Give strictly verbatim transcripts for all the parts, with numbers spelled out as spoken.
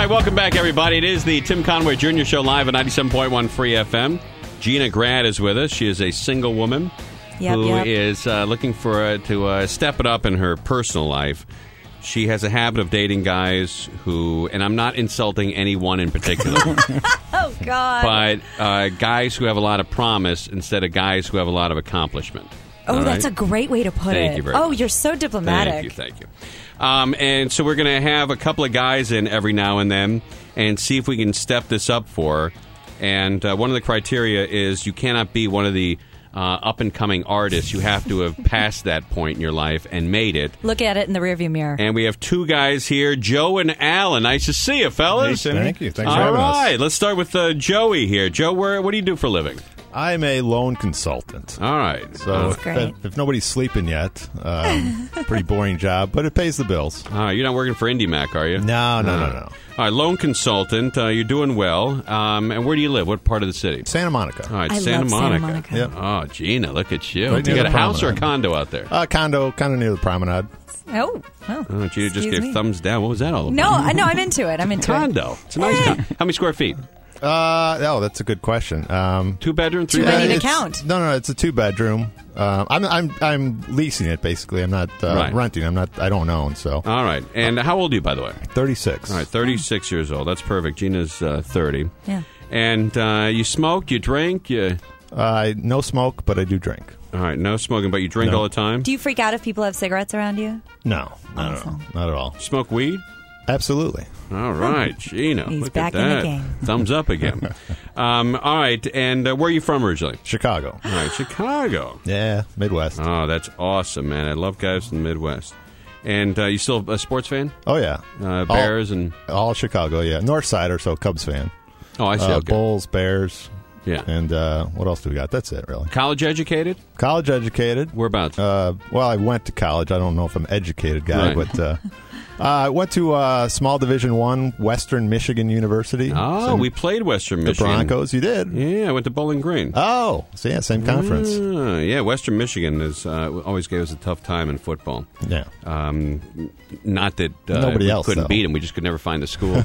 right, welcome back, everybody. It is the Tim Conway Junior Show live at ninety-seven point one Free F M. Gina Grad is with us. She is a single woman yep, who yep. is uh, looking for uh, to uh, step it up in her personal life. She has a habit of dating guys who, and I'm not insulting anyone in particular, oh, God. but uh, guys who have a lot of promise instead of guys who have a lot of accomplishment. Oh, All that's right? a great way to put Thank it. you very oh, much. You're so diplomatic. Thank you, thank you. Um, and so we're going to have a couple of guys in every now and then and see if we can step this up for her. And uh, one of the criteria is you cannot be one of the uh, up-and-coming artists. You have to have passed that point in your life and made it. Look at it in the rearview mirror. And we have two guys here, Joe and Alan. Nice to see you, fellas. Hey, Thank you. Thanks All for having right, us. let's start with uh, Joey here. Joe, where, what do you do for a living? I'm a loan consultant. All right. So That's if, great. if, if nobody's sleeping yet, um, pretty boring job, but it pays the bills. All right, you're not working for IndyMac, are you? No, no, no, no. All right, loan consultant. Uh, you're doing well. Um, and where do you live? What part of the city? Santa Monica. All right, I Santa love Santa Monica. Monica. Yep. Oh, Gina, look at you. Right you near got a the house or a promenade. condo out there? Uh, condo, kind of near the promenade. Oh, oh. Oh, Gina just Excuse gave me. thumbs down. What was that all about? No, I- no, I'm into it. I'm into it. Condo. It's a nice condo. How many square feet? Uh, oh, that's a good question. Um, Two bedroom, three Too many bedroom? to it's- count. No, no, it's a two bedroom. Uh, I'm, I'm, I'm leasing it basically. I'm not uh, Right. renting. I'm not. I don't own. So All right. And how old are you, by the way? thirty-six. All right, thirty-six years old. That's perfect. Gina's uh, thirty. Yeah. And uh, you smoke, you drink, you... Uh, no smoke, but I do drink. All right, no smoking, but you drink No. all the time? Do you freak out if people have cigarettes around you? No, not at all. Awesome. Not at all. Smoke weed? Absolutely. All right, Gina. He's look back at in the that. game. Thumbs up again. um, all right, and uh, where are you from originally? Chicago. All right, Chicago. Yeah, Midwest. Oh, that's awesome, man. I love guys in the Midwest. And uh, you still a sports fan? Oh yeah, Uh, Bears and... all Chicago. Yeah, North Sider, so Cubs fan. Oh, I see. Uh, okay. Bulls, Bears, Yeah. and uh, what else do we got? That's it, really. College educated? College educated. Whereabouts? Uh, well, I went to college. I don't know if I'm an educated guy, Right. but uh, uh, I went to uh, small Division One, Western Michigan University. oh, So we played Western the Michigan. Broncos. You did. Yeah, I went to Bowling Green. Oh, so yeah, same conference. Ah, yeah, Western Michigan is uh, always gave us a tough time in football. Yeah. Um, not that uh, Nobody we else, couldn't though. beat them; we just could never find a school.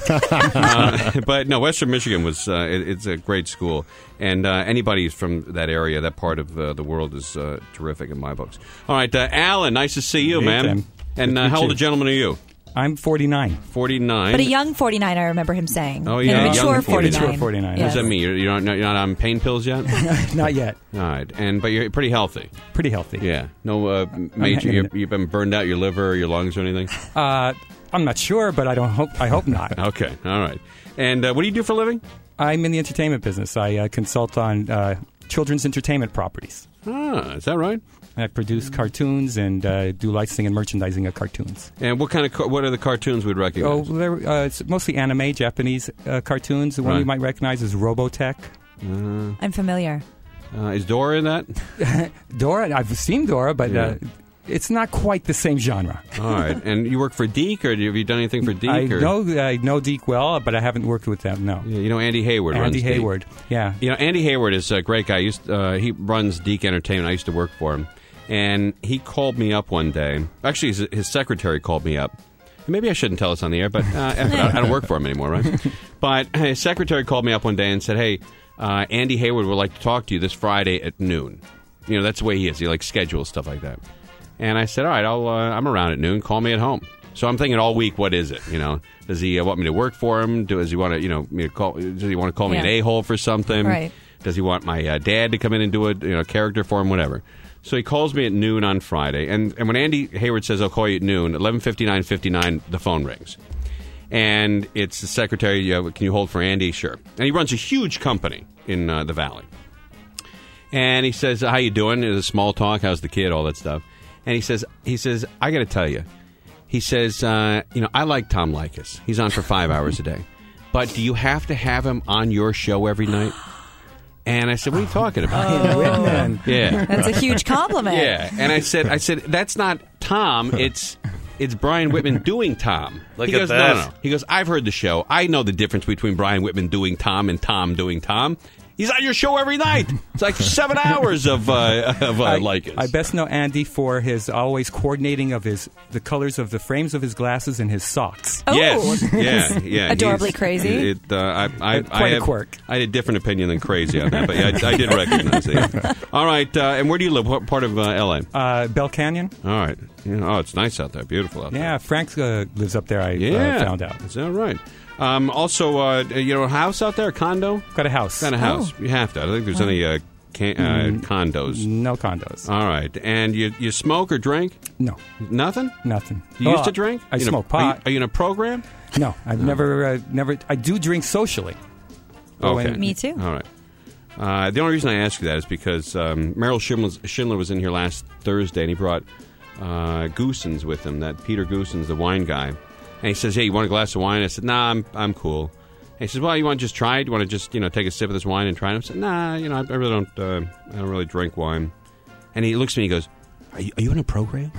uh, but no, Western Michigan was uh, it, it's a great school, and uh, anybody from that area, that part of uh, the world, is uh, terrific in my books. All right, uh, Alan, nice to see you, Hey, man. Tim. And Good to uh, meet how old you. a gentleman are you? I'm forty-nine. Forty-nine. But a young forty-nine, I remember him saying. Oh, yeah, A young mature forty-nine. forty-nine. Mature forty-nine. What Yes. does that mean? You're, you're, not, you're not on pain pills yet? Not yet. All right, and but you're pretty healthy. Pretty healthy. Yeah, no uh, major. hanging You, in. you've been burned out your liver or your lungs or anything. Uh, I'm not sure, but I don't hope. I hope not. Okay, all right. And uh, what do you do for a living? I'm in the entertainment business. I uh, consult on uh, children's entertainment properties. Ah, is that right? I produce cartoons and uh, do licensing and merchandising of cartoons. And what kind of ca- what are the cartoons we'd Oh, recognize? they're, uh, it's mostly anime, Japanese uh, cartoons. The one Right. you might recognize is Robotech. I'm familiar. Uh, is Dora in that? Dora, I've seen Dora, but Yeah. uh, it's not quite the same genre. All right. And you work for Deke, or have you done anything for Deke? I or? know I know Deke well, but I haven't worked with them. No, Yeah, you know Andy Hayward. runs Andy Deke. Hayward. Yeah, You know Andy Hayward is a great guy. He, used, uh, he runs Deke Entertainment. I used to work for him, and he called me up one day. Actually, his, his secretary called me up. Maybe I shouldn't tell this on the air, but uh, I don't work for him anymore, right? But his secretary called me up one day and said, "Hey, uh, Andy Hayward would like to talk to you this Friday at noon." You know, that's the way he is. He like schedules stuff like that. And I said, "All right, I'll, uh, I'm around at noon. Call me at home." So I'm thinking all week, what is it? You know, does he uh, want me to work for him? Does he want to, you know, me to call? Does he want to call me Yeah. an a-hole for something? Right. Does he want my uh, dad to come in and do a you know character for him? Whatever. So he calls me at noon on Friday, and, and when Andy Hayward says, "I'll call you at noon," eleven fifty-nine fifty-nine, the phone rings. And it's the secretary, uh, "Can you hold for Andy?" Sure. And he runs a huge company in uh, the Valley. And he says, "How you doing?" There's a small talk, "How's the kid?" All that stuff. And he says, he says, "I got to tell you," he says, uh, "you know, I like Tom Likas. He's on for five hours a day. But do you have to have him on your show every night?" And I said, "What are you talking about?" Brian Whitman. Yeah. That's a huge compliment. Yeah, and I said, I said that's not Tom. It's it's Brian Whitman doing Tom. Look he at goes, that. No, no, no. He goes, "I've heard the show. I know the difference between Brian Whitman doing Tom and Tom doing Tom." He's on your show every night. It's like seven hours of uh, of uh, I, Lycans. I best know Andy for his always coordinating of his the colors of the frames of his glasses and his socks. Oh, Yes, yeah, yeah. Adorably He's- crazy. It, uh, I, I, Quite I a have, quirk. I had a different opinion than crazy on that, but yeah, I, I did recognize it. All right, uh, and where do you live? What part of uh, L A? Uh, Bell Canyon. All right. Yeah, oh, it's nice out there. Beautiful out Yeah, Frank uh, lives up there. I there. Yeah, uh, found out. Is that right? Um, also, uh, you know, a house out there, a condo? Got a house. Got a house. You have to. I don't think there's any uh, can- uh, condos. No condos. All right. And you you smoke or drink? No, Nothing? nothing. You Well, used to drink? I You in a- smoke Are you, pot. are you in a program? No, I've never, uh, never. I do drink socially. But Okay. when- Me too. All right. Uh, the only reason I ask you that is because um, Merrill Schindler, Schindler was in here last Thursday, and he brought uh, Goosens with him. That Peter Goosens, the wine guy, and he says, "Hey, you want a glass of wine?" I said, "Nah, I'm I'm cool." And he says, "Well, you want to just try it? You want to just you know take a sip of this wine and try it?" I said, "Nah, you know, I, I really don't. Uh, I don't really drink wine." And he looks at me, and he goes, "Are you, are you in a program?"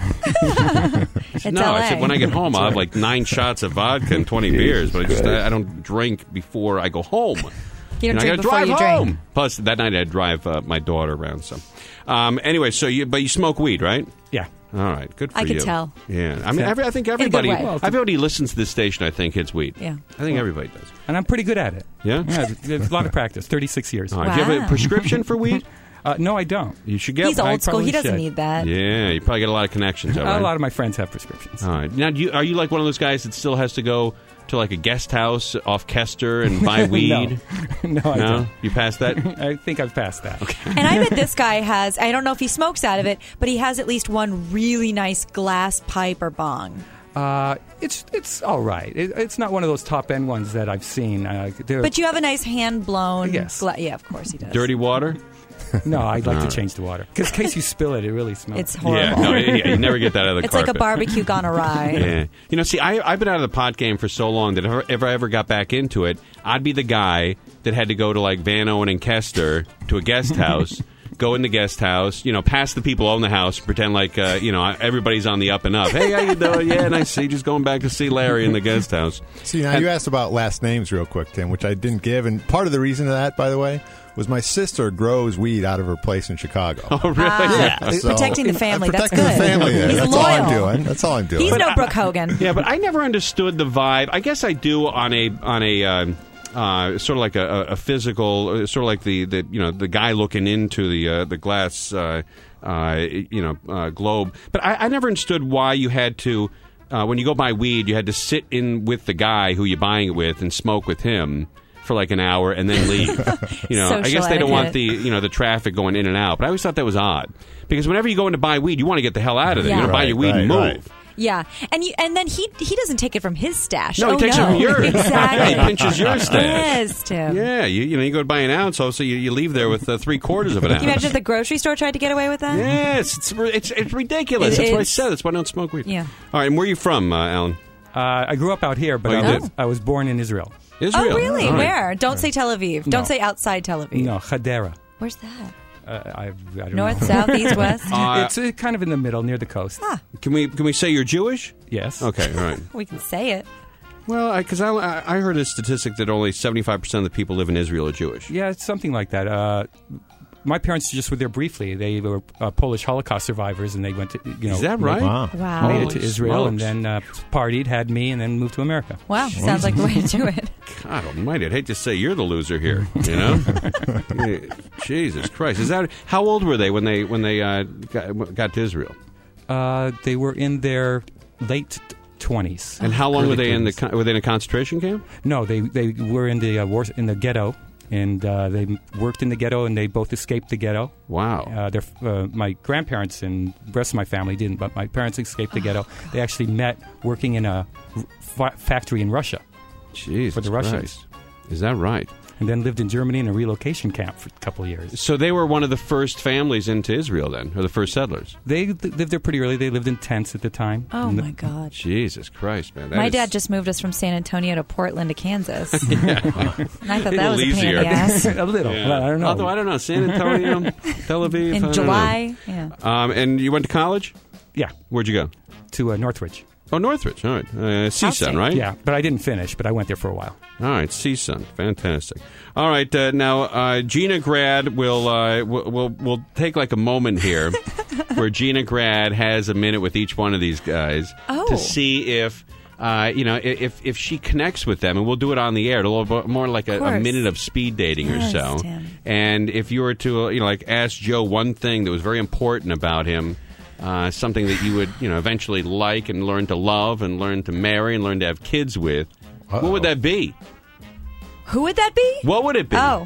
I said, It's no, L A. I said when I get home, I'll have like nine shots of vodka and twenty beers, but I just I, I don't drink before I go home. You don't know, I drink gotta before drive you home. drink. Plus, that night I'd drive uh, my daughter around. So, um, anyway, so you but you smoke weed, right? Yeah. All right, good for I you. could tell. Yeah, I mean, every, I think good everybody, way. Well, everybody listens to this station. I think hits weed. Yeah. I think everybody does. And I'm pretty good at it. Yeah. Yeah, there's a lot of practice. thirty-six years. All right. Do you have a Wow. prescription for weed? Uh, no, I don't. You should get. He's one. old school. probably He doesn't should. need that. Yeah, you probably get a lot of connections. All A right. lot of my friends have prescriptions. All right. Now, do you, are you like one of those guys that still has to go to like a guest house off Kester and buy weed? no, I No? don't. You passed that? I think I've passed that. And I bet this guy has, I don't know if he smokes out of it, but he has at least one really nice glass pipe or bong. Uh, it's it's all right. It, it's not one of those top end ones that I've seen. Uh, they're- But you have a nice hand blown. Yes. Gla- yeah, of course he does. Dirty water? no, I'd like to change the water because in case you spill it, it really smells. It's horrible. Yeah, no, yeah, you never get that out of the It's like carpet. a barbecue gone awry. Yeah. You know, see, I, I've been out of the pot game for so long that if I- if I ever got back into it, I'd be the guy that had to go to, like, Van Owen and Kester to a guest house, go in the guest house, you know, pass the people on the house, pretend like, uh, you know, everybody's on the up and up. Hey, how you doing? Yeah, nice to see you. Just going back to see Larry in the guest house. See, now you asked about last names real quick, Tim, which I didn't give. And part of the reason of that, by the way, was my sister grows weed out of her place in Chicago. Oh, really? Yeah, He's so- protecting the family. I'm That's protecting good. the family there. He's That's loyal. all I'm doing. That's all I'm doing. He's no Brooke Hogan. Yeah, but I never understood the vibe. I guess I do on a on a um, uh, sort of like a, a physical, uh, sort of like the, the you know the guy looking into the uh, the glass uh, uh, you know uh, globe. But I, I never understood why you had to uh, when you go buy weed, you had to sit in with the guy who you're buying it with and smoke with him for like an hour and then leave. You know, I Social guess they don't want etiquette. the you know the traffic going in and out. But I always thought that was odd because whenever you go in to buy weed, you want to get the hell out of there. Yeah. You want to buy Right, your weed and right, move. right. Yeah, and you, and then he he doesn't take it from his stash. No, he oh, takes no. it from yours. Exactly. Yeah, he pinches your stash. Yes, Tim. Yeah, you, you know, you go to buy an ounce, so you, you leave there with uh, three quarters of an ounce. Can you imagine if the grocery store tried to get away with that? Yes, it's, it's it's ridiculous. It That's what I is. said. That's why I don't smoke weed. Yeah. All right, and where are you from, uh, Alan? Uh, I grew up out here, but Oh, you I, did? was, I was born in Israel. Israel. Oh, really? All right. Where? Don't say Tel Aviv. Don't No. say outside Tel Aviv. No, Hadera. Where's that? Uh, I, I don't North, know. south, east, west? Uh, it's uh, kind of in the middle, near the coast. Ah, Can we can we say you're Jewish? Yes. Okay, all right. we can say it. Well, because I, I, I heard a statistic that only seventy-five percent of the people live in Israel are Jewish. Yeah, it's something like that. Uh, my parents just were there briefly. They were uh, Polish Holocaust survivors, and they went to you know Is that right? Wow. Wow. made it Holy to Israel, and smokes. then uh, partied, had me, and then moved to America. Wow, sounds like the way to do it. God almighty, I'd hate to say you're the loser here, you know? Yeah, Jesus Christ. Is that how old were they when they when they uh, got, got to Israel? Uh, they were in their late twenties. And how long Early were they in the teens. con- were they in a concentration camp? No, they they were in the uh, war, in the ghetto, and uh, they worked in the ghetto, and they both escaped the ghetto. Wow. Uh, their, uh, my grandparents and the rest of my family didn't, but my parents escaped the ghetto. They actually met working in a f- factory in Russia, Jesus for the Russians. Christ. Is that right? and then lived in Germany in a relocation camp for a couple of years. So they were one of the first families into Israel then, or the first settlers? They li- lived there pretty early. They lived in tents at the time. Oh, And the- my God. Jesus Christ, man. that My is- dad just moved us from San Antonio to Portland to Kansas. And I thought A that was little a pain in easier. the ass. a little. Yeah. Well, I don't know. Although, I don't know. San Antonio, Tel Aviv. I In don't July. Yeah. know. Um, and you went to college? Yeah, Where'd you go? to uh, Northridge. Oh, Northridge. All right. Uh, C S U N, Outstate. right? Yeah, but I didn't finish, but I went there for a while. All right, C S U N. Fantastic. All right, uh, now uh, Gina Grad will uh, will will will take like a moment here where Gina Grad has a minute with each one of these guys Oh. to see if uh, you know if if she connects with them, and we'll do it on the air. It'll be more like a, a course. minute of speed dating or Yes, so. Tim. And if you were to uh, you know like ask Joe one thing that was very important about him. Uh, something that you would, you know, eventually like and learn to love and learn to marry and learn to have kids with. Uh-oh. What would that be? Who would that be? What would it be? Oh.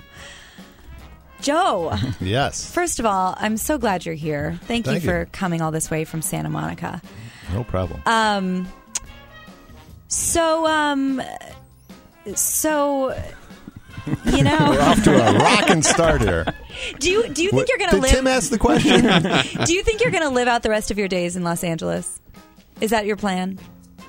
Joe, Yes. first of all, I'm so glad you're here. Thank, Thank you for you. coming all this way from Santa Monica. No problem. Um, so, um, so, you We're know, off to a rocking start here. do you do you think What- you're going to Did live? Tim ask the question? Do you think you're going to live out the rest of your days in Los Angeles? Is that your plan?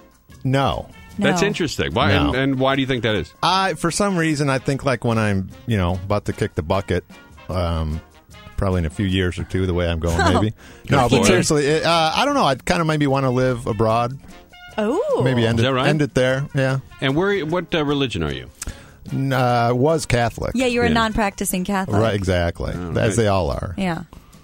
No. No. That's interesting. Why? No. And, and why do you think that is? I, for some reason, I think like when I'm, you know, about to kick the bucket, um, probably in a few years or two, the way I'm going, maybe. No, for but it. seriously, it, uh, I don't know. I'd kind of maybe want to live abroad. Oh, Maybe end Is it, that right? end it there. Yeah. And where? What uh, religion are you? N- Uh, was Catholic. Yeah, you're Yeah. a non-practicing Catholic. Right, exactly. Oh, As right. they all are. Yeah.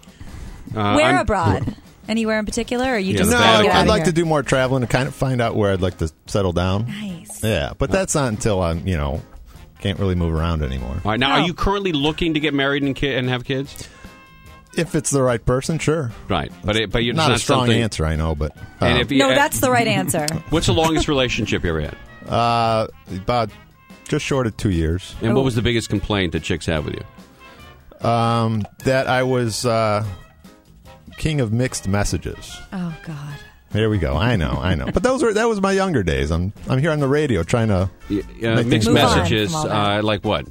Uh, Where I'm- abroad? Anywhere in particular? Or you Yeah, just the No, wanna Vatican. get I'd out of like here? to do more traveling to kind of find out where I'd like to settle down. Nice. Yeah, but that's not until I'm, you know, can't really move around anymore. All right. Now, Oh. are you currently looking to get married and ki- and have kids? If it's the right person, sure. Right. But it, but you're Not, not a strong something- answer, I know, but uh, And if you, No, uh, that's the right answer. what's the longest relationship you ever had? uh, about just short of two years. And Oh. what was the biggest complaint that chicks have with you? Um, that I was uh, king of mixed messages. Oh God. Here we go. I know, I know. But those were that was my younger days. I'm I'm here on the radio trying to. Y- Uh, Make mixed things better. messages, Move on from all that. uh, like what?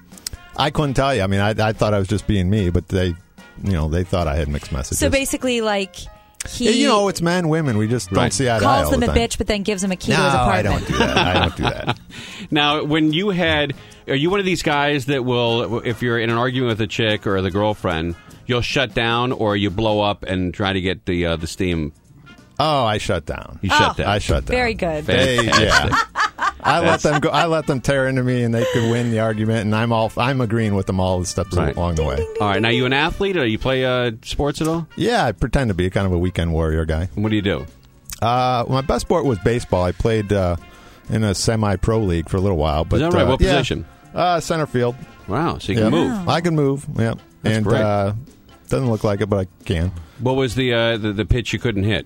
I couldn't tell you. I mean, I I thought I was just being me, but they, you know, they thought I had mixed messages. So basically, like he Yeah, you know, it's men, women. We just Right. don't see eye to eye calls all them the a time. bitch, but then gives him a key No, to his I apartment. don't do that. I don't do that. Now, when you had, are you one of these guys that will, if you're in an argument with a chick or the girlfriend, you'll shut down, or you blow up and try to get the uh, the steam? Oh, I shut down. You shut Oh. down. I shut down. Very good. They, yeah. I let them go. I let them tear into me, and they could win the argument. And I'm all. I'm agreeing with them all the steps Right. along the way. All right. Now, you an athlete, or you play uh, sports at all? Yeah, I pretend to be kind of a weekend warrior guy. And what do you do? Uh, my best sport was baseball. I played uh, in a semi-pro league for a little while. But Is that right? uh, What yeah. position? Uh, center field. Wow. So you Yep. can move. I can move. Yep. That's and great. Uh, doesn't look like it, but I can. What was the, uh, the the pitch you couldn't hit?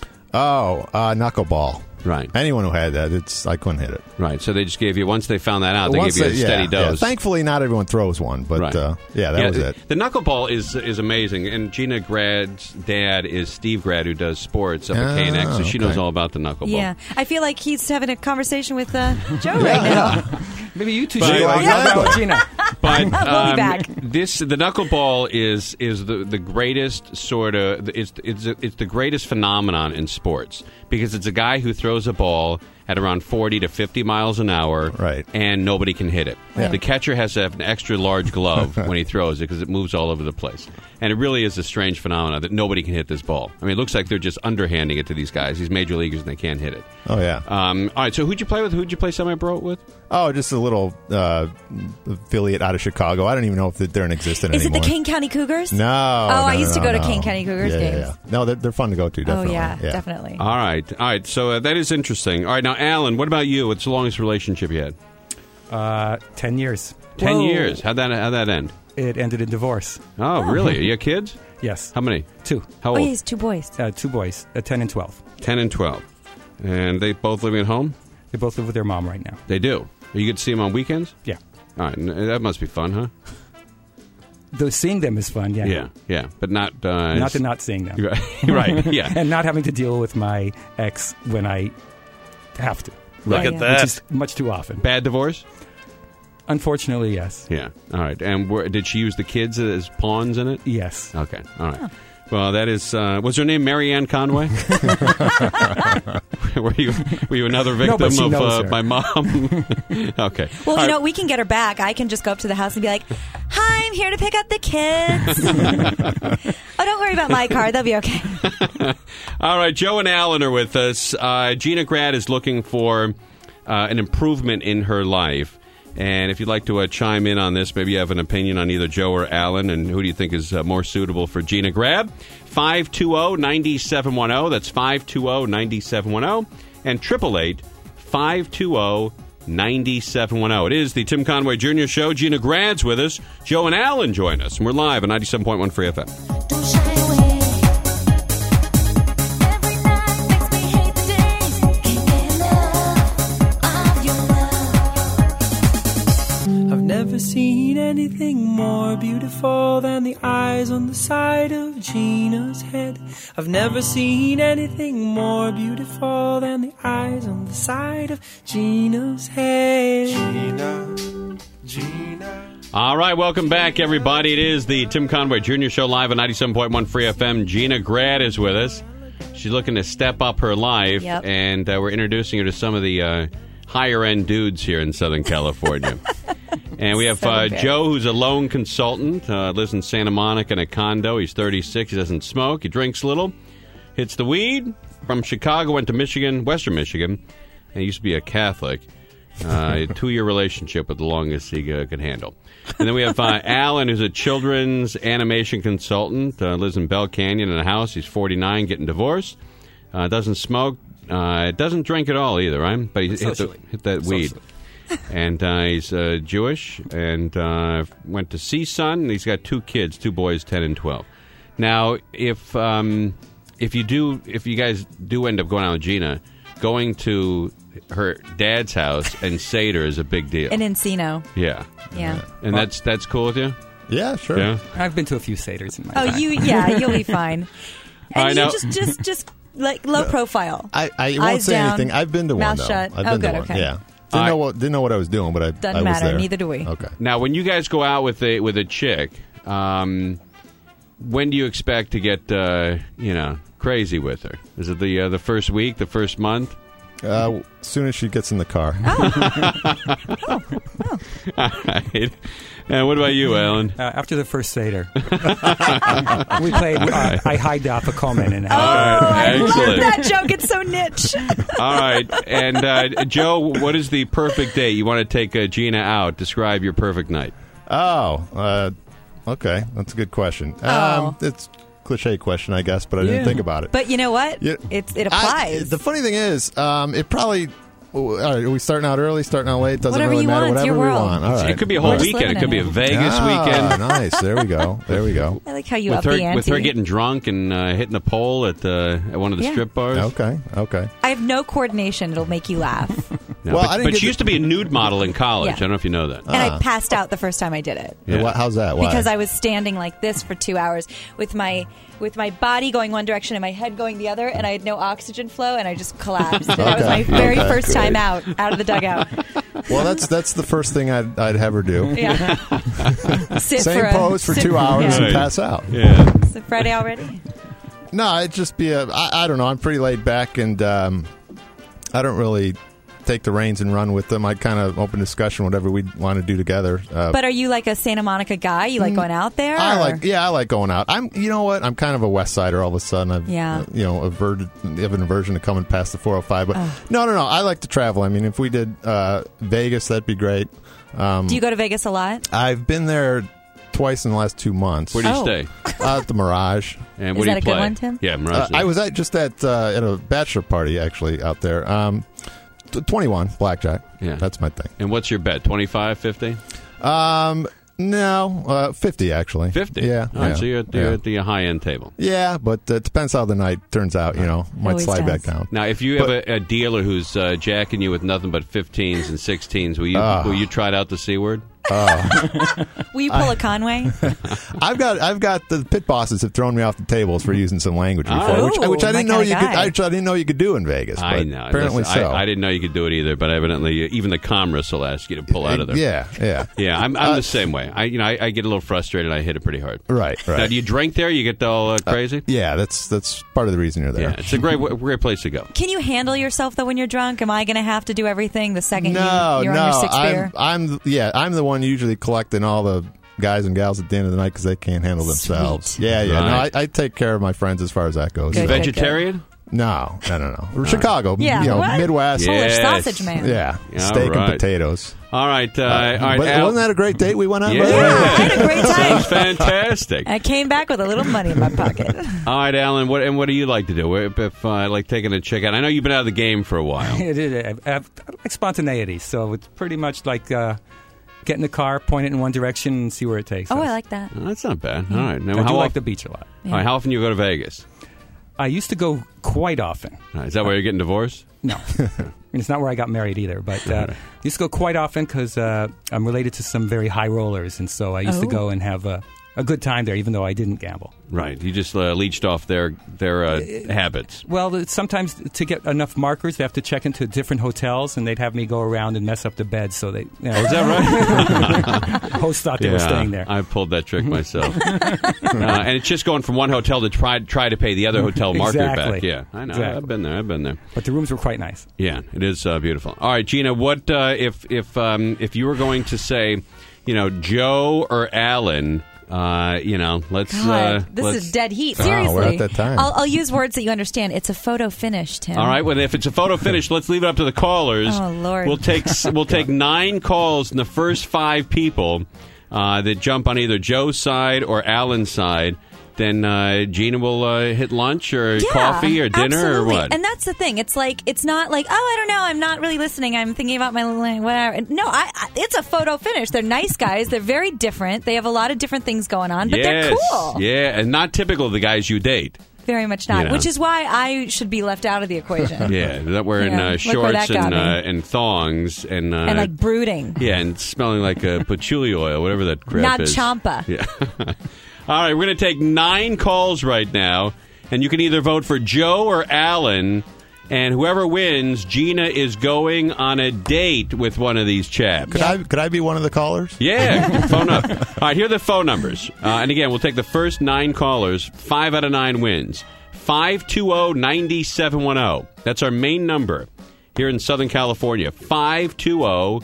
Oh, uh, knuckleball. Right. Anyone who had that, it's I couldn't hit it. Right. So they just gave you, once they found that out, they Once gave you a they- yeah, steady yeah. dose. Thankfully, not everyone throws one, but Right. uh, yeah, that was it. The knuckleball is is amazing, and Gina Grad's dad is Steve Grad, who does sports up at K N X, so Oh, she okay. knows all about the knuckleball. Yeah, I feel like he's having a conversation with uh, Joe right now. Maybe you two But- should go out Yeah. and about Gina. But We'll be um, back. this the knuckleball is is the the greatest sort of it's it's it's the greatest phenomenon in sports because it's a guy who throws a ball at around forty to fifty miles an hour, Right. and nobody can hit it. Yeah. The catcher has to have an extra large glove when he throws it because it moves all over the place. And it really is a strange phenomenon that nobody can hit this ball. I mean, it looks like they're just underhanding it to these guys, these major leaguers, and they can't hit it. Oh yeah. Um, all right, so who'd you play with? Who'd you play semi-pro with? Oh, just a little uh, affiliate out of Chicago. I don't even know if they're in existence Is it anymore. the Kane County Cougars? No. Oh, no, I used no, to go to no. Kane County Cougars Yeah, yeah, games. yeah. No, they're, they're fun to go to. Oh Definitely. yeah, definitely. All right, all right. So uh, that is interesting. All right, now, Alan, what about you? What's the longest relationship you had? Uh, ten years. Ten Whoa. years. How'd that how'd that end? It ended in divorce. Oh, really? Are you kids? Yes. How many? Two. How Oh, old? he has two boys. Uh, two boys, uh, ten and twelve. Ten and twelve. And they both living at home? They both live with their mom right now. They do. You get to see them on weekends? Yeah. All right, n- that must be fun, huh? Though seeing them is fun, yeah. Yeah, yeah, but not uh, Not the not seeing them. right, yeah. And not having to deal with my ex when I have to. Look at Which that. is much too often. Bad divorce? Unfortunately, yes. Yeah. All right. And were, did she use the kids as pawns in it? Yes. Okay. All right. Well, that is. Uh, was her name Marianne Conway? were you Were you another victim No, but she of knows uh, her. my mom? Okay. Well, All you know, right. we can get her back. I can just go up to the house and be like, "Hi, I'm here to pick up the kids." Oh, don't worry about my car; they'll be okay. All right, Joe and Alan are with us. Uh, Gina Grad is looking for uh, an improvement in her life. And if you'd like to uh, chime in on this, maybe you have an opinion on either Joe or Alan, and who do you think is uh, more suitable for Gina Grab? five two zero, nine seven one zero. That's five two zero, nine seven one zero. And eight eight eight, five two zero, nine seven one zero. It is the Tim Conway Junior Show. Gina Grad's with us. Joe and Alan join us. And we're live on ninety-seven point one Free F M. Don't shy away. Every night makes me hate the days. Can't get enough of your love. I've never seen anything more beautiful than the eyes on the side of Gina's head. I've never seen anything more beautiful than the eyes on the side of Gina's head. Gina, Gina. All right, welcome back, everybody. It is the Tim Conway Junior Show live on ninety-seven point one Free F M. Gina Grad is with us. She's looking to step up her life, Yep. and uh, we're introducing her to some of the uh, higher-end dudes here in Southern California. And we have uh, Southern Cal. Joe, who's a loan consultant, uh, lives in Santa Monica in a condo. He's thirty-six. He doesn't smoke. He drinks little. Hits the weed. From Chicago, went to Michigan, Western Michigan, and he used to be a Catholic. Uh, a two-year relationship with the longest he uh, could handle. And then we have uh, Alan, who's a children's animation consultant, uh, lives in Bell Canyon in a house. He's forty-nine, getting divorced, uh, doesn't smoke, uh, doesn't drink at all either, right? But he hit, the, Socially. hit that weed. Socially. And uh, he's uh, Jewish and uh, went to C S U N, and he's got two kids, two boys, ten and twelve. Now, if um, if you do, if you guys do end up going out with Gina, going to her dad's house and Seder is a big deal. In Encino. Yeah, Yeah. and that's that's cool with you. Yeah, sure. Yeah. I've been to a few Seders in my Oh, time. you, yeah, you'll be fine. I And know. you just, just, just like low profile. I, I won't Eyes say down, anything. I've been to one, mouth though. shut. I've Oh, been good, to one. okay. Yeah. Didn't I- know what didn't know what I was doing, but I Doesn't I was matter, there. neither do we. Okay. Now, when you guys go out with a with a chick, um, when do you expect to get uh, you know crazy with her? Is it the uh, the first week, the first month? Uh, as soon as she gets in the car. Oh. All right. And what about you, Alan? Uh, after the first Seder, we played uh, I Hide Off a Coleman. And Oh, I love Excellent. that joke. It's so niche. All right. And uh, Joe, what is the perfect date? You want to take uh, Gina out. Describe your perfect night. Oh, uh, okay. That's a good question. Oh. Um, it's a cliche question, I guess, but I didn't Yeah. think about it. But you know what? Yeah. It's, it I- applies. the funny thing is, um, it probably. All right, are we starting out early, starting out late? Doesn't Whatever really you matter. want, it's Whatever your we world. want. All right. It could be a whole We're just weekend. It living could be a in it. Vegas Ah, weekend. Nice. There we go. There we go. I like how you With up her, the ante. with her getting drunk and uh, hitting a pole at, uh, at one of the Yeah. strip bars. Okay. Okay. I have no coordination. It'll make you laugh. No, Well, but I didn't but get she the- used to be a nude model in college. Yeah. I don't know if you know that. And Ah. I passed out the first time I did it. Yeah. What, how's that? Why? Because I was standing like this for two hours with my with my body going one direction and my head going the other, and I had no oxygen flow, and I just collapsed. And that was my Okay. very Okay. first time out, out of the dugout. Well, that's that's the first thing I'd, I'd have her do. Yeah. Sit Same for a, pose for sit- two hours Yeah. and Right. pass out. Yeah. Is it Friday already? No, it'd just be a. I, I don't know. I'm pretty laid back, and um, I don't really take the reins and run with them. I'd kind of open discussion, whatever we'd want to do together. Uh, But are you like a Santa Monica guy? You like going out there? I or- like, yeah, I like going out. I'm, you know what? I'm kind of a West Sider all of a sudden. I've, Yeah. uh, you know, averted, have an aversion to coming past the four oh five. But no, no, no. I like to travel. I mean, if we did uh, Vegas, that'd be great. Um, Do you go to Vegas a lot? I've been there twice in the last two months. Where do you Oh. stay? uh, at the Mirage. And Is what do that you a good play? one, Tim? Yeah, Uh, Mirage. I was at, just at uh, at a bachelor party actually out there. Um, t- twenty-one blackjack. Yeah. That's my thing. And what's your bet? twenty-five, fifty? Um, no, uh, fifty actually. fifty? Yeah. All right, yeah, so you're at the, yeah. you're at the high end table. Yeah, but uh, it depends how the night turns out. You know, might Always slide does. back down. Now, if you have But- a, a dealer who's uh, jacking you with nothing but fifteens and sixteens, will you Ah. will you trot out the C word? Will you pull a Conway? I've got I've got the pit bosses have thrown me off the tables for using some language before, Oh, which, which I my didn't know kinda you could. guy. I, I didn't know you could do in Vegas. I but know. Apparently Listen, so. I, I didn't know you could do it either, but evidently, even the Commerce will ask you to pull out of there. Yeah, yeah, Yeah, I'm, I'm Uh, the same way. I, you know, I, I get a little frustrated. I hit it pretty hard. Right, right. Now, do you drink there? You get all uh, crazy? Yeah, that's that's part of the reason you're there. Yeah, it's a great, great place to go. Can you handle yourself though when you're drunk? Am I going to have to do everything the second No, you, you're no. on your sixth I'm, beer? I'm yeah. I'm the one usually collecting all the guys and gals at the end of the night because they can't handle themselves. Sweet. Yeah, yeah. Right. No, I, I take care of my friends as far as that goes. Good. You vegetarian? No, no, no, no. Chicago, Yeah, you know, what? Midwest. Yeah. Polish Yes. sausage man. Yeah, Yeah, steak all right. and potatoes. All right. Uh, all right. But Al- wasn't that a great date we went on? Yeah. by the way? Yeah, I had a great time. Sounds fantastic. I came back with a little money in my pocket. All right, Alan. What and what do you like to do if, if uh, like taking a chick out? I know you've been out of the game for a while. It is. I, I, I like spontaneity, so it's pretty much like uh, get in the car, point it in one direction, and see where it takes Oh, us. I like that. Oh, that's not bad. All right. Now, I do how like often, the beach a lot. all right, how often do you go to Vegas? I used to go quite often. All right, is that why you're getting divorced? No, I mean, it's not where I got married either. But uh, I used to go quite often because uh, I'm related to some very high rollers, and so I used to Oh. go and have a, a good time there, even though I didn't gamble. Right. You just uh, leached off their their uh, habits. Well, it's sometimes to get enough markers, they have to check into different hotels, and they'd have me go around and mess up the bed. So they, you know, Is that right? hosts thought they were staying there. I pulled that trick myself. uh, and it's just going from one hotel to try try to pay the other hotel marker Exactly. back. Yeah, I know. Exactly. I've been there. I've been there. But the rooms were quite nice. Yeah, it is uh, beautiful. All right, Gina. What uh, if if um, if you were going to say, you know, Joe or Alan? Uh, you know, let's. God, uh, this let's, is dead heat. Wow, Seriously. we're at that time. I'll, I'll use words that you understand. It's a photo finish, Tim. All right. Well, if it's a photo finish, let's leave it up to the callers. Oh, Lord. We'll take we'll take nine calls, and the first five people uh, that jump on either Joe's side or Alan's side, then uh, Gina will uh, hit lunch or Yeah, coffee or dinner absolutely. or what. And that's the thing. It's like it's not like, oh, I don't know. I'm not really listening. I'm thinking about my whatever. No, I, I, it's a photo finish. They're nice guys. They're very different. They have a lot of different things going on, but yes. they're cool. Yeah, and not typical of the guys you date. Very much not. You know. Which is why I should be left out of the equation. Yeah, that wearing Yeah, uh, look where that shorts and got me. uh, and thongs and uh, And like brooding. yeah, and smelling like uh, patchouli oil, whatever that crap Not is. champa. Yeah. All right, we're going to take nine calls right now, and you can either vote for Joe or Alan, and whoever wins, Gina is going on a date with one of these chaps. Could I could I be one of the callers? Yeah, phone up. All right, here are the phone numbers. Uh, and again, we'll take the first nine callers. Five out of nine wins. five two zero, nine seven one zero. That's our main number here in Southern California. five two zero,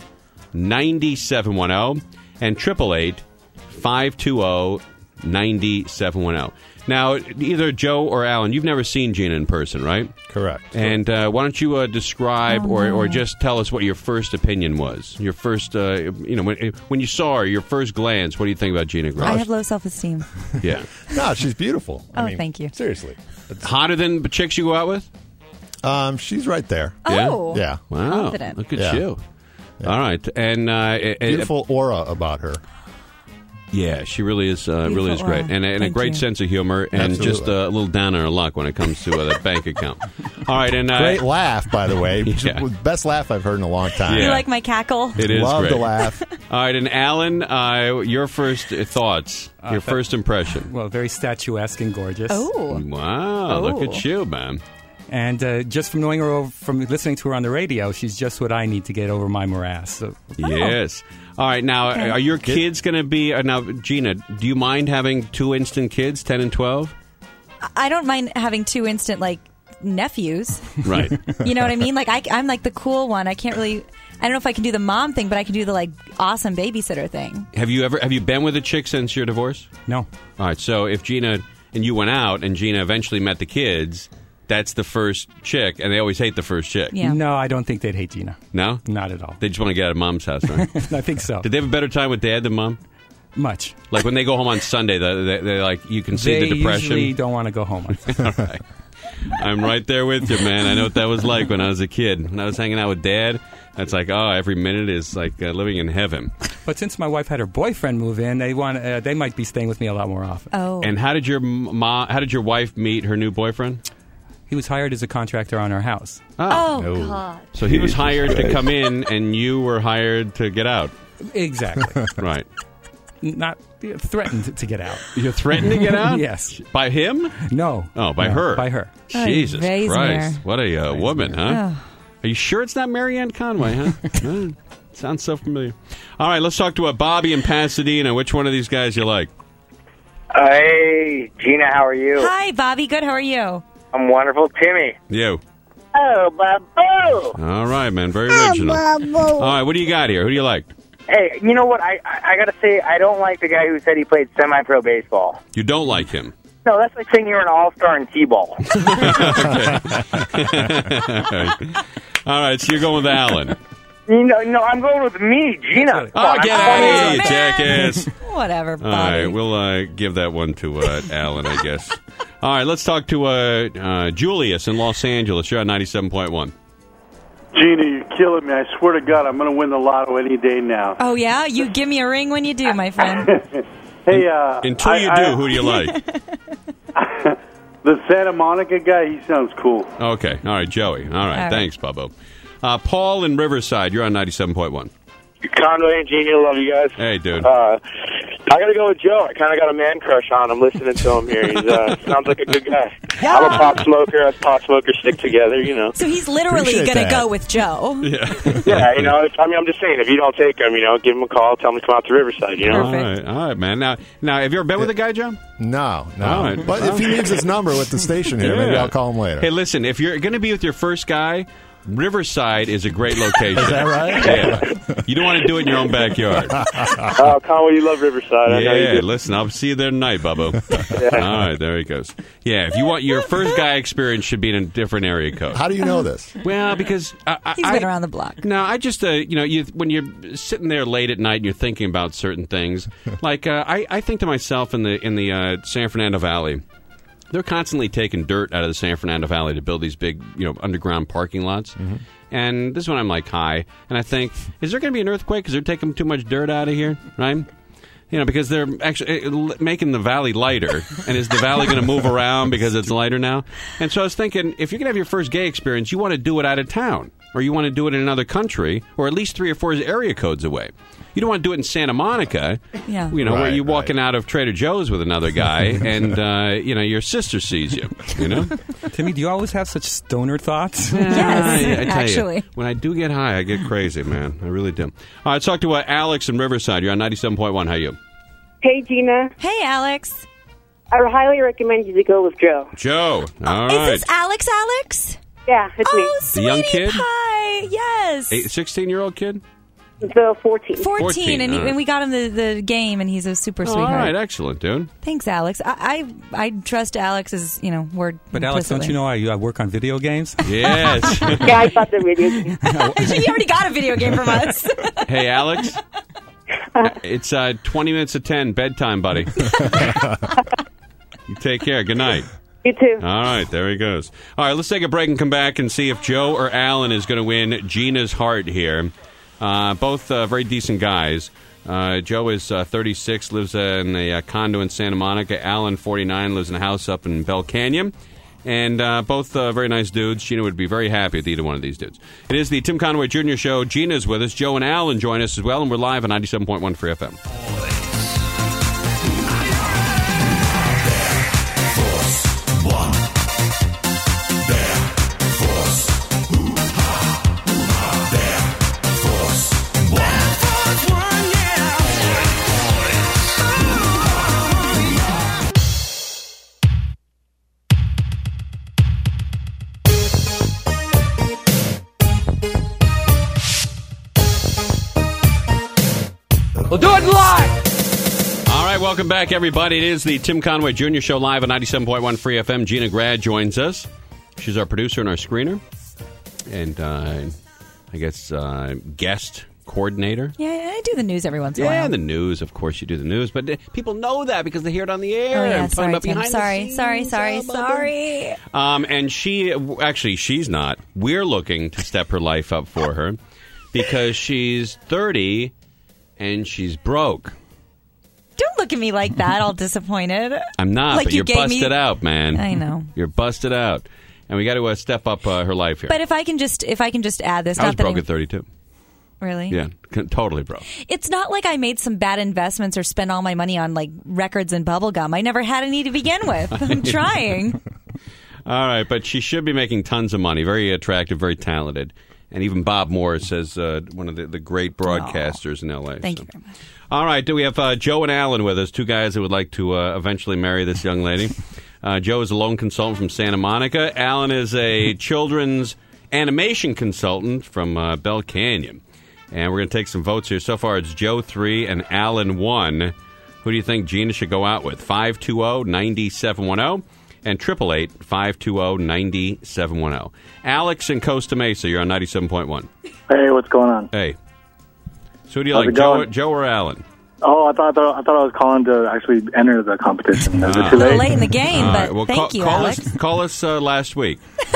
nine seven one zero and triple eight, five two zero, nine seven one zero. Now, either Joe or Alan, you've never seen Gina in person, right? Correct. And uh, why don't you uh, describe Oh, or, no. or just tell us what your first opinion was? Your first, uh, you know, when, when you saw her, your first glance, what do you think about Gina I Gross? have low self esteem. Yeah. No, she's beautiful. I Oh, mean, thank you. Seriously. Hotter than the chicks you go out with? Um, she's right there. Yeah? Oh. Yeah. Wow. Confident. Look at Yeah. you. All right. And, uh, it- it- Beautiful aura about her. yeah, she really is uh, really is Beautiful great. aura. And, and a Thank great you. sense of humor and Absolutely. just uh, a little down on her luck when it comes to uh, that bank account. All right. And, uh, Great laugh, by the way. Yeah. Best laugh I've heard in a long time. Yeah. You like my cackle? it is Love great. to laugh. All right. And, Alan, uh, your first uh, thoughts, Uh, your that- first impression. Well, very statuesque and gorgeous. Oh. Wow, look Oh. at you, man. And uh, just from knowing her, over, from listening to her on the radio, she's just what I need to get over my morass. So, Yes. All right, now, Okay. are your kids going to be... Uh, now, Gina, do you mind having two instant kids, ten and twelve? I don't mind having two instant, like, nephews. Right. You know what I mean? Like, I, I'm like the cool one. I can't really... I don't know if I can do the mom thing, but I can do the, like, awesome babysitter thing. have you ever... Have you been with a chick since your divorce? no. All right, so if Gina and you went out and Gina eventually met the kids, that's the first chick, and they always hate the first chick. Yeah. No, I don't think they'd hate Gina. No? Not at all. They just want to get out of mom's house, right? I think so. Did they have a better time with dad than mom? Much. Like when they go home on Sunday, they, they, they're like, you can see They the depression. usually don't want to go home. All right. I'm right there with you, man. I know what that was like when I was a kid. When I was hanging out with Dad, that's like, oh, every minute is like uh, living in heaven. But since my wife had her boyfriend move in, they want uh, they might be staying with me a lot more often. Oh. And how did your ma- How did your wife meet her new boyfriend? He was hired as a contractor on our house. oh, No. God. So he was hired to come in, and you were hired to get out. Exactly. Right. Not yeah, threatened to get out. You're threatened to get out? Yes. By him? No. Oh, by No, her. By her. Jesus Ay, Christ. Weisner. What a uh, woman, huh? Oh. Are you sure it's not Marianne Conway, huh? Huh? Sounds so familiar. All right, let's talk to a Bobby in Pasadena. Which one of these guys you like? Hey, Gina, how are you? Hi, Bobby. Good. How are you? I'm wonderful. Timmy. You. Oh, Babu. All right, man. Very original. All right, what do you got here? Who do you like? Hey, you know what? I, I, I got to say, I don't like the guy who said he played semi-pro baseball. You don't like him. No, that's like saying you're an all-star in T-ball. All right, so you're going with Alan. You know, no, I'm going with me, Gina. Come Oh, on, get I'm out of twenty. here, you man. jackass. Whatever, Bobby. All right, we'll uh, give that one to uh, Alan, I guess. All right, let's talk to uh, uh, Julius in Los Angeles. You're on ninety-seven point one. Gina, you're killing me. I swear to God, I'm going to win the lotto any day now. Oh, yeah? You give me a ring when you do, my friend. Hey, uh, Until I- you I- do, who do you like? The Santa Monica guy, he sounds cool. Okay, all right, Joey. All right, All right. thanks, Bubbo. Uh, Paul in Riverside, you're on ninety-seven point one. Conway and Gina, love you guys. Hey, dude. Uh, I got to go with Joe. I kind of got a man crush on him listening to him here. He uh, sounds like a good guy. I'm a pot smoker. Us pot smokers stick together, you know. So he's literally Appreciate going to that. go with Joe. Yeah. Yeah, you know, if, I mean, I'm just saying, if you don't take him, you know, give him a call, tell him to come out to Riverside, you know. All right, all right, man. Now, now, have you ever been with a guy, John? No, no. All right. But if he leaves his number with the station here, maybe Yeah. I'll call him later. Hey, listen, if you're going to be with your first guy, Riverside is a great location. Is that right? Yeah. You don't want to do it in your own backyard. Oh, Conway, you love Riverside. I know you Yeah, do. listen, I'll see you there tonight, Bubbo. Yeah. All right, there he goes. Yeah, if you want your first guy experience should be in a different area code. How do you know this? Well, because I, I, He's been I- around the block. No, I just, uh, you know, you, when you're sitting there late at night and you're thinking about certain things, like uh, I, I think to myself in the in the uh, San Fernando Valley, they're constantly taking dirt out of the San Fernando Valley to build these big, you know, underground parking lots. And this is when I'm like high, and I think, is there going to be an earthquake because they're taking too much dirt out of here, right? You know, because they're actually uh, making the valley lighter, and is the valley going to move around because it's lighter now? And so I was thinking, if you're going to have your first gay experience, you want to do it out of town, or you want to do it in another country, or at least three or four area codes away. You don't want to do it in Santa Monica, Yeah. you know, where Right, you're right. walking out of Trader Joe's with another guy, and uh, you know your sister sees you. You know, Timmy, do you always have such stoner thoughts? Yes, I, I tell actually. you, when I do get high, I get crazy, man. I really do. All right, let's talk to uh, Alex in Riverside. You're on ninety-seven point one. How you? Hey, Gina. Hey, Alex. I would highly recommend you to go with Joe. Joe. All Is right. this Alex Alex? Yeah, it's Oh, me. sweetie young kid? pie. Yes. Eight, sixteen-year-old kid? The fourteen. fourteen, fourteen, and, all right. and we got him the, the game, and he's a super All sweetheart. right, excellent, dude. Thanks, Alex. I, I I trust Alex's, you know, word. But Alex, don't you know I, I work on video games? Yes. Yeah, I thought the video game. He already got a video game from us. Hey, Alex. It's uh, twenty minutes to ten, bedtime, buddy. You take care. Good night. You too. All right, there he goes. All right, let's take a break and come back and see if Joe or Alan is going to win Gina's heart here. Uh, both uh, very decent guys. Uh, Joe is uh, thirty-six, lives uh, in a uh, condo in Santa Monica. Alan, forty-nine, lives in a house up in Bell Canyon. And uh, both uh, very nice dudes. Gina would be very happy with either one of these dudes. It is the Tim Conway Junior Show. Gina's with us. Joe and Alan join us as well, and we're live on ninety-seven point one Free F M. We'll do it live. All right, welcome back, everybody. It is the Tim Conway Junior Show live on ninety-seven point one Free F M. Gina Grad joins us. She's our producer and our screener. And uh, I guess uh, guest coordinator. Yeah, I do the news every once in a Yeah, while. the news. Of course, you do the news, but uh, people know that because they hear it on the air. Oh, yeah, I'm talking sorry, about Tim. behind the Sorry, scenes. sorry, sorry, Oh, blah, blah. sorry. Um, and she actually, she's not. We're looking to step her life up for her because she's thirty and she's broke. Don't look at me like that, all disappointed. I'm not, Like but you you're gave me- busted out, man. I know. You're busted out, and we got to uh, step up uh, her life here. But if I can just if I can just add this, I not was that broke I'm- at thirty-two. Really? Yeah, c- totally broke. It's not like I made some bad investments or spent all my money on like records and bubble gum. I never had any to begin with. I'm trying. All right, but she should be making tons of money. Very attractive, very talented. And even Bob Morris says uh, one of the, the great broadcasters in L A. Thank so. you very much. All right, do we have uh, Joe and Alan with us, two guys that would like to uh, eventually marry this young lady. Uh, Joe is a loan consultant from Santa Monica. Alan is a children's animation consultant from uh, Bell Canyon. And we're going to take some votes here. So far, it's Joe three and Alan one. Who do you think Gina should go out with? five two zero, nine seven one zero and eight eight eight, five two zero, nine seven one zero. Alex in Costa Mesa, you're on ninety-seven point one. Hey, what's going on? Hey. So who do you How's like, it Joe, going? Joe or Alan? Oh, I thought, I thought I thought I was calling to actually enter the competition. Is it Ah. too A little late? late in the game, All but right, well, thank call, you, call Alex. us, call us uh, last week.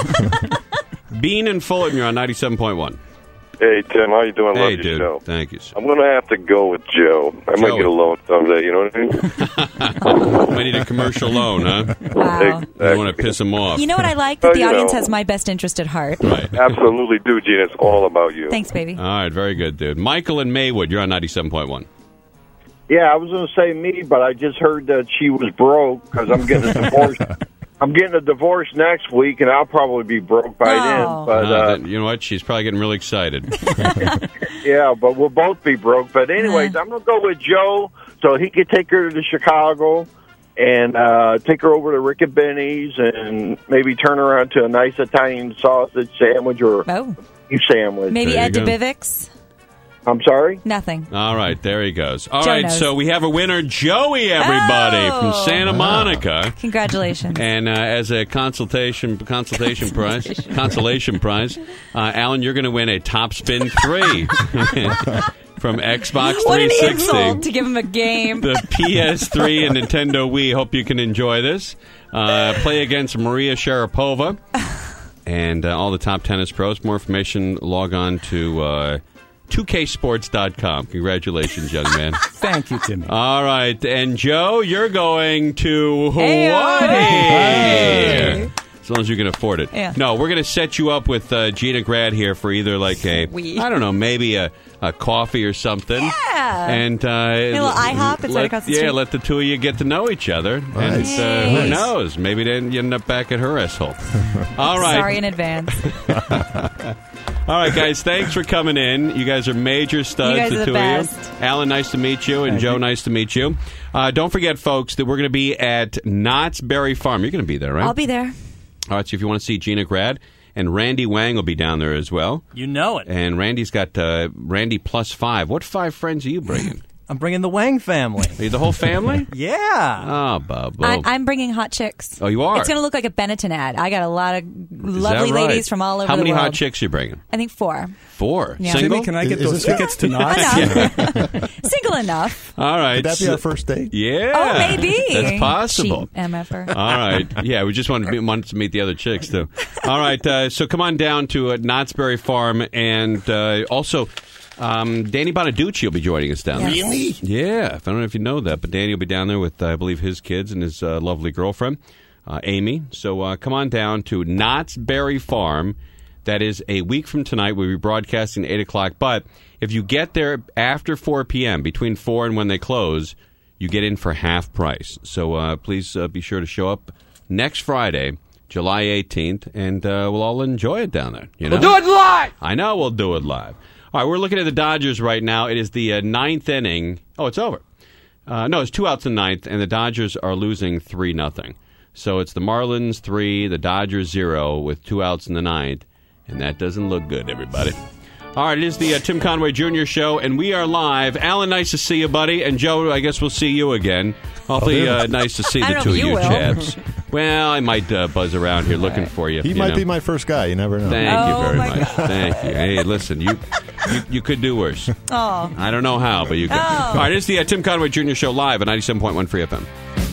Bean and Fulton, you're on ninety-seven point one. Hey, Tim, how you doing? Hey, Love your dude. show. Thank you, sir. I'm going to have to go with Joe. I might Joey. get a loan someday, you know what I mean? Might need a commercial loan, huh? Wow. You don't want to piss him off. You know what I like? That Oh, the you audience know. has my best interest at heart. Right. Absolutely do, Gene. It's all about you. Thanks, baby. All right, very good, dude. Michael and Maywood, you're on ninety-seven point one. Yeah, I was going to say me, but I just heard that she was broke because I'm getting a divorce. I'm getting a divorce next week, and I'll probably be broke by Oh. then. But Uh, uh, that- you know what? She's probably getting really excited. yeah, but we'll both be broke. But anyways, I'm going to go with Joe so he could take her to Chicago and uh, take her over to Rick and Benny's and maybe turn her on to a nice Italian sausage sandwich or Oh. beef sandwich. Maybe There you Ed go. DeBivix? I'm sorry? Nothing. All right, there he goes. All Joe right, knows. so we have a winner, Joey, everybody, Oh. from Santa Monica. Congratulations. And uh, as a consultation consultation prize, consolation prize, uh, Alan, you're going to win a Top Spin three from Xbox What an three sixty. insult to give him a game. The P S three and Nintendo Wii. Hope you can enjoy this. Uh, play against Maria Sharapova and uh, all the top tennis pros. More information, log on to uh, two K sports dot com. Congratulations, young man. Thank you, Timmy. All right. And, Joe, you're going to Hawaii. Hey-o. As long as you can afford it. Yeah. No, we're going to set you up with uh, Gina Grad here for either like a, Sweet. I don't know, maybe a, a coffee or something. Yeah. And uh, a little IHOP instead let, across the yeah, street. let the two of you get to know each other. And Nice. uh, who Nice. knows? Maybe then you end up back at her asshole. All right. Sorry in advance. All right, guys, thanks for coming in. You guys are major studs, You guys the are the two best. of you. Alan, nice to meet you, and Joe, nice to meet you. Uh, don't forget, folks, that we're going to be at Knott's Berry Farm. You're going to be there, right? I'll be there. All right, so if you want to see Gina Grad, and Randy Wang will be down there as well. You know it. And Randy's got uh, Randy plus five. What five friends are you bringing? I'm bringing the Wang family. Are you the whole family? Yeah. Oh, Bob. I, I'm bringing hot chicks. Oh, you are? It's going to look like a Benetton ad. I got a lot of Is lovely that right? ladies from all over How the many world. hot chicks are you bringing? I think four. Four. Yeah. Single? Timmy, can I get Is those this tickets to Knott's? Enough. Single enough. All right. Could that be so- our first date? Yeah. Oh, maybe. That's possible. Cheap M F R. All right. Yeah, we just wanted to, meet, wanted to meet the other chicks, too. All right. Uh, so come on down to uh, Knott's Berry Farm. And uh, also, um, Danny Bonaducci will be joining us down there. Yes. Yeah. I don't know if you know that, but Danny will be down there with, uh, I believe, his kids and his uh, lovely girlfriend, uh, Amy. So uh, come on down to Knott's Berry Farm. That is a week from tonight. We'll be broadcasting at eight o'clock. But if you get there after four p.m., between four and when they close, you get in for half price. So uh, please uh, be sure to show up next Friday, July eighteenth, and uh, we'll all enjoy it down there. You know? We'll do it live. I know we'll do it live. All right, we're looking at the Dodgers right now. It is the uh, ninth inning. Oh, it's over. Uh, no, it's two outs in the ninth, and the Dodgers are losing three nothing. So it's the Marlins three, the Dodgers zero, with two outs in the ninth, and that doesn't look good, everybody. All right, it is the uh, Tim Conway Junior Show, and we are live. Alan, nice to see you, buddy. And Joe, I guess we'll see you again. Hopefully, uh, nice to see I the don't two know of if you you will. chaps. Well, I might uh, buzz around here looking for you. He you might know. be my first guy. You never know. Thank Oh, you very my much. Thank you. Hey, listen, you, you you could do worse. Oh. I don't know how, but you could. Oh. All right, it's the uh, Tim Conway Junior Show live at ninety-seven point one Free F M.